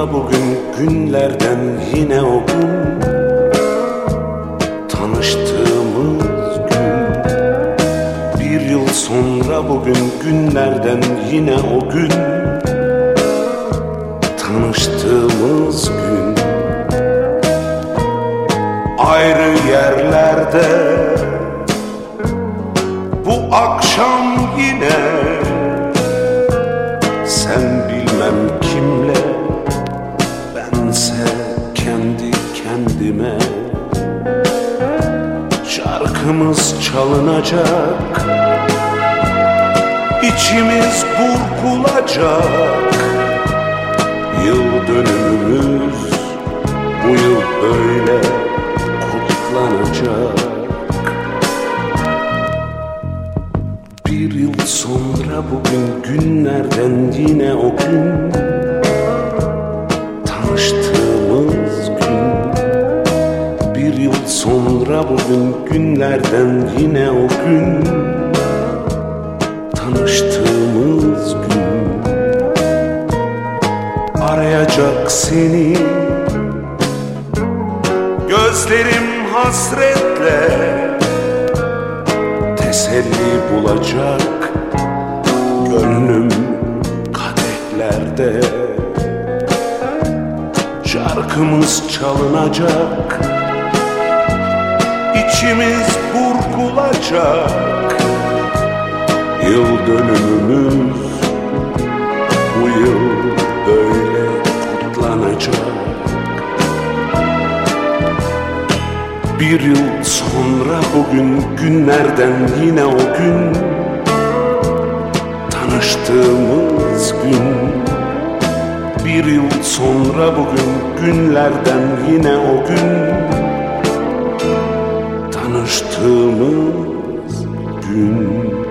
sonra bugün, günlerden yine o gün, tanıştığımız gün. Bir yıl sonra bugün, günlerden yine o gün, tanıştığımız gün. Ayrı yerlerde bu akşam yine, sen bilmem kimle, bense kendi kendime. Şarkımız çalınacak, içimiz burkulacak. Yıl dönümümüz bu yıl böyle kutlanacak. Bir yıl sonra bugün, günlerden yine o gün, tanıştığımız gün. Bir yıl sonra bugün, günlerden yine o gün, tanıştığımız gün. Arayacak seni gözlerim hasretle, teselli bulacak gönlüm kadehlerde. Şarkımız çalınacak, içimiz burkulacak. Yıl dönümümüz bu yıl böyle kutlanacak. Bir yıl sonra bugün, günlerden yine o gün, tanıştığımız gün. Bir yıl sonra bugün, günlerden yine o gün, tanıştığımız gün.